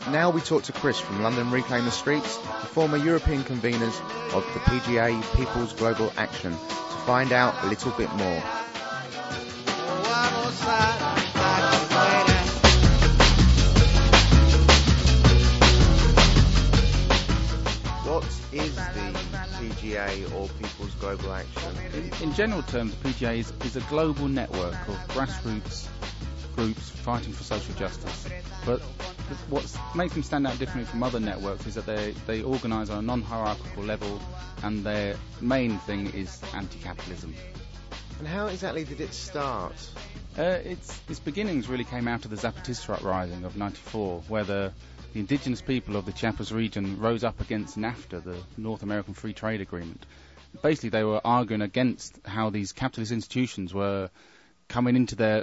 Now we talk to Chris from London Reclaim the Streets, the former European conveners of the PGA People's Global Action, to find out a little bit more. What is the PGA or People's Global Action? In general terms, the PGA is a global network of grassroots groups fighting for social justice. But what makes them stand out differently from other networks is that they organise on a non-hierarchical level, and their main thing is anti-capitalism. And how exactly did it start? Its beginnings really came out of the Zapatista uprising of '94, where the indigenous people of the Chiapas region rose up against NAFTA, the North American Free Trade Agreement. Basically, they were arguing against how these capitalist institutions were coming into their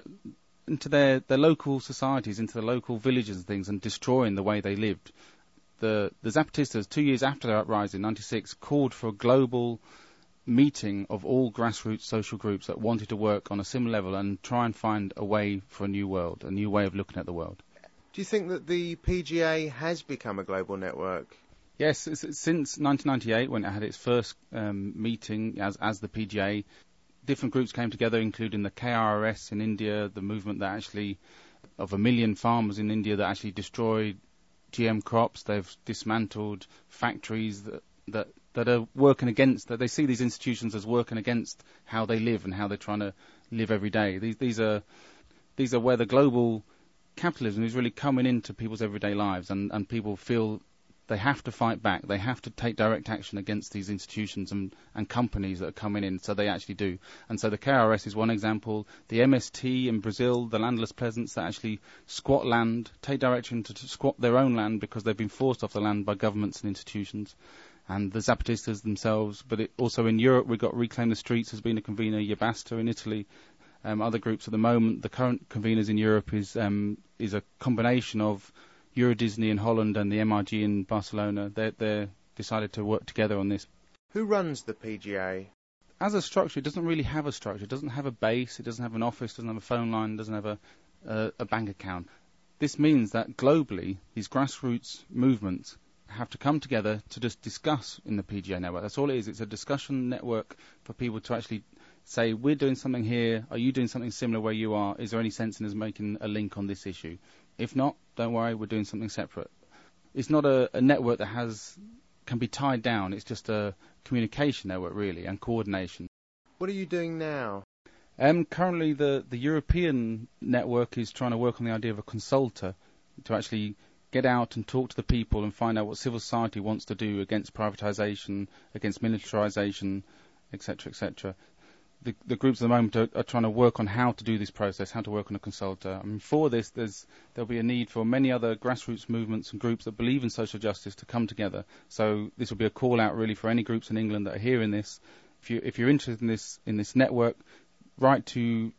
local societies, into the local villages and things, and destroying the way they lived. The Zapatistas, 2 years after their uprising in '96, called for a global meeting of all grassroots social groups that wanted to work on a similar level and try and find a way for a new world, a new way of looking at the world. Do you think that the PGA has become a global network? Yes, since 1998, when it had its first meeting as the PGA, different groups came together, including the KRS in India, the movement that actually, of 1 million farmers in India that actually destroyed GM crops. They've dismantled factories that are working against, that they see these institutions as working against how they live and how they're trying to live every day. These are where the global capitalism is really coming into people's everyday lives, and people feel they have to fight back. They have to take direct action against these institutions and companies that are coming in, so they actually do. And so the KRS is one example. The MST in Brazil, the landless peasants that actually squat land, take direction to squat their own land because they've been forced off the land by governments and institutions. And the Zapatistas themselves, but also in Europe we've got Reclaim the Streets has been a convener, Yabasta in Italy, other groups at the moment. The current conveners in Europe is a combination of Euro Disney in Holland and the MRG in Barcelona. They're decided to work together on this. Who runs the PGA? As a structure, it doesn't really have a structure. It doesn't have a base, it doesn't have an office, doesn't have a phone line, doesn't have a bank account. This means that globally, these grassroots movements have to come together to just discuss in the PGA network. That's all it is. It's a discussion network for people to actually say, we're doing something here, are you doing something similar where you are? Is there any sense in us making a link on this issue? If not, don't worry, we're doing something separate. It's not a network that can be tied down. It's just a communication network, really, and coordination. What are you doing now? Currently, the European network is trying to work on the idea of a consultor to actually get out and talk to the people and find out what civil society wants to do against privatisation, against militarisation, etc., etc. The groups at the moment are trying to work on how to do this process, how to work on a consultor. I mean, for this, there'll be a need for many other grassroots movements and groups that believe in social justice to come together. So this will be a call out really for any groups in England that are hearing this. If you're interested in this network, write to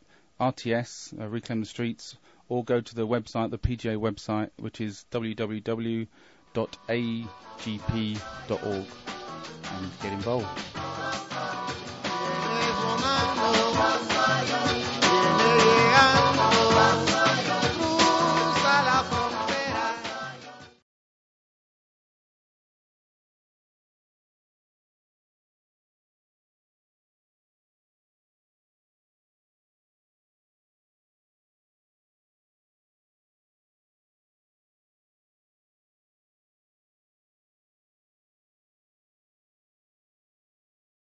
RTS, Reclaim the Streets, or go to the website, the PGA website, which is www.agp.org, and get involved.